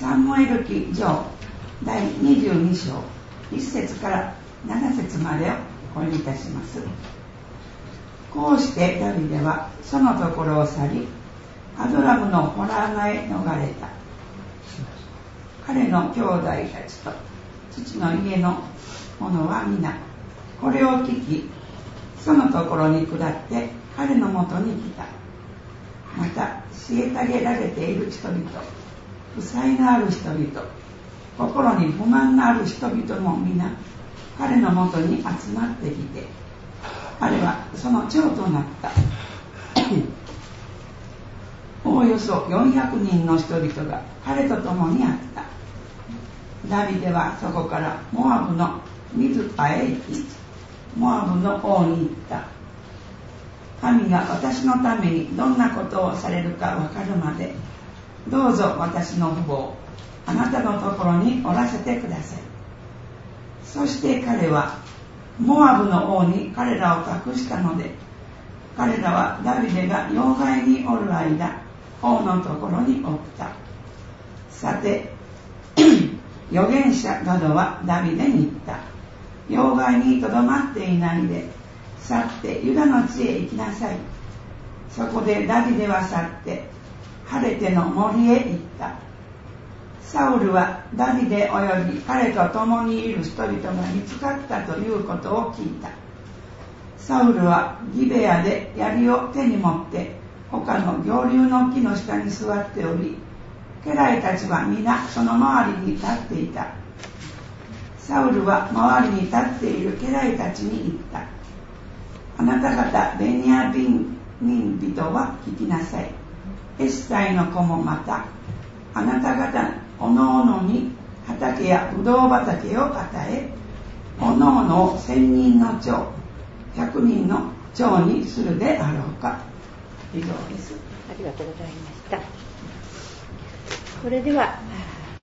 サムエル記上第22章1節から7節までをお読みいたします。こうしてダビデはそのところを去り、アドラムのホラーナへ逃れた。彼の兄弟たちと父の家の者は皆これを聞き、そのところに下って彼のもとに来た。また虐げられている人々、負債のある人々、心に不満のある人々も皆彼のもとに集まってきて、彼はその長となったおおよそ400人の人々が彼と共にあった。ダビデはそこからモアブのミズパへ行き、モアブの王に言った。神が私のためにどんなことをされるか分かるまで、どうぞ私の父母をあなたのところにおらせてください。そして彼はモアブの王に彼らを託したので、彼らはダビデが要害におる間、王のところにおった。さて預言者ガドはダビデに言った。要害にとどまっていないで、去ってユダの地へ行きなさい。そこでダビデは去って晴れての森へ行った。サウルはダビデおよび彼と共にいる人々が見つかったということを聞いた。サウルはギベアで槍を手に持って他の行竜の木の下に座っており、家来たちは皆その周りに立っていた。サウルは周りに立っている家来たちに言った。あなた方ベニヤミン人は聞きなさい。エッサイの子もまた、あなた方おのおのに畑やぶどう畑を与え、おのおのを1000人の長、100人の長にするであろうか。以上です。 ありがとうございました。それでは